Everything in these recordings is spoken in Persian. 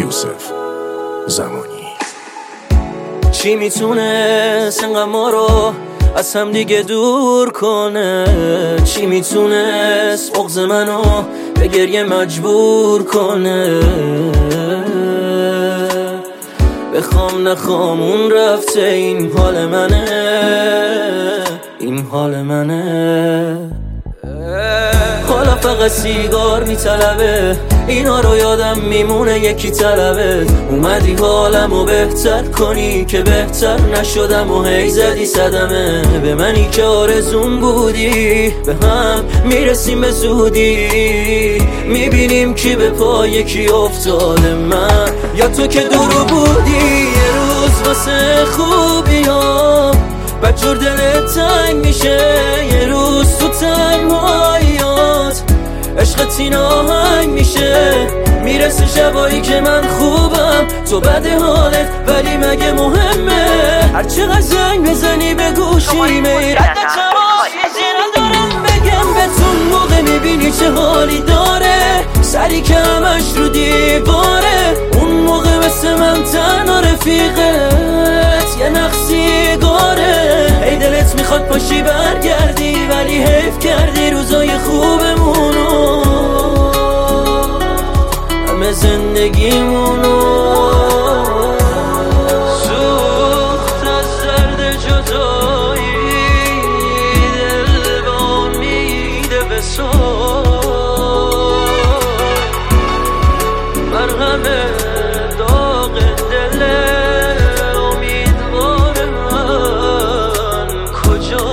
یوسف زمانی. چی میتونست انقدر ما رو از هم دیگه دور کنه؟ چی میتونست بغض منو به گریه مجبور کنه؟ بخوام نخوام اون رفته، این حال منه، این حال منه. حالا فقط سیگار میطلبه، اینا رو یادم میمونه یکی طلبه. اومدی حالمو بهتر کنی که بهتر نشدم و هی زدی صدمه به منی که آرزون بودی. به هم میرسیم به زودی، میبینیم کی به پای کی افتاده، من یا تو که دورو بودی. یه روز واسه خوبی ها بدجور دلت تنگ میشه، یه روز تو تنهاییات عشقت این آهنگ میشه. میرسه شبایی که من خوبم تو بده حالت، ولی مگه مهمه هر چقدر زنگ بزنی به گوشی میرد تماس چیزی ندارم بگم بهتون. موقع میبینی چه حالی داره، سری که همش رو دیواره. اون موقع مثل من تنها رفیقت یه نقصی گاره. ای دلت میخواد پاشی برگردی، ولی حیف کردی روزای خوبمونو، همه زندگیمونو. سوخت از درد جدایی، دل به امیده به مرهم داغ دل امیدوار من کجا.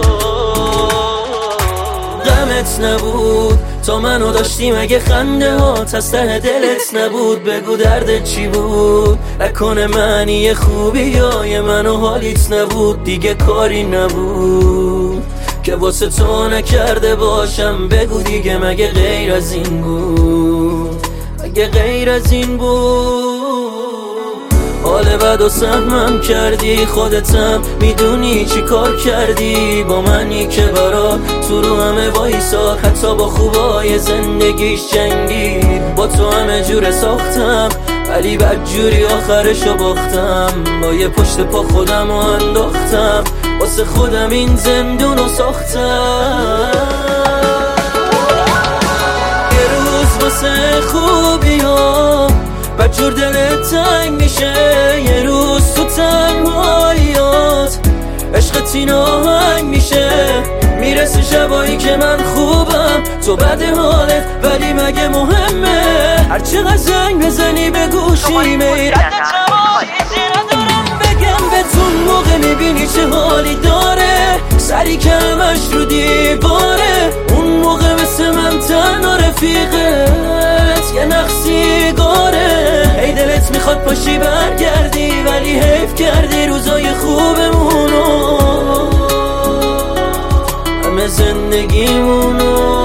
غمت نبود تا منو داشتی، مگه خنده هات از ته دلت نبود؟ بگو دردت چی بود، نکنه معنی خوبی یا منو حالیت نبود. دیگه کاری نبود که واسه تو نکرده باشم، بگو دیگه مگه غیر از این بود، مگه غیر از این بود؟ حال بد و سهمم کردی، خودتم میدونی چی کار کردی با منی که برا تو رو همه وایساد. حتی با خوبای زندگیش جنگی، با تو همه جوره ساختم ولی بدجوری آخرشو باختم. با یه پشت پا خودم رو انداختم، واسه خودم این زندونو ساختم. یه روز واسه خوبی ها بدجور دلت تنگ میشه، یه روز تو تنهاییات عشقت این آهنگ میشه. میرسه شبایی که من خوبم تو بده حالت، ولی مگه مهمه هر چقدر زنگ بزنی به گوشی میرد تماس چیزی ندارم بگم بهتون. موقع میبینی چه حالی داره، سری که همش رو دیواره. اون موقع مثل من تنها رفیقت یه نقصی گاره. ای دلت میخواد پاشی برگردی، ولی حیف کردی روزای خوبمونو، همه زندگیمونو.